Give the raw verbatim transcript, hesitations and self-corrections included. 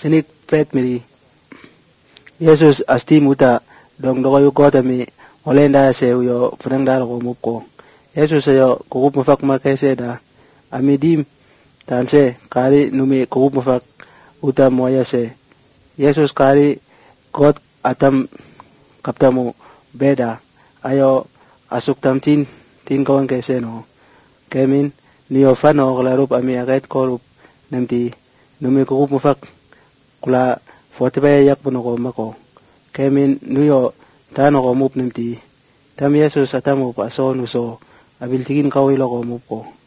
sinik pet miri Yesus asti muta dong dogo yu kota mi olenda se yo funang dal ko muko Yesus yo ko mufak makese da amidim tanse kali numi ko mufak uta moya se Yesus kali kot atam kaptamu beda ayo asuk tamtin tin kawan kese no kemin niyo fano klarup ami agait korup namti numi ko mufak kula forty-five yak puno ko mako kemin nuyo tano ko mup namti tam Yesus atamu pa so nuso abil tigin kawilo ko mupo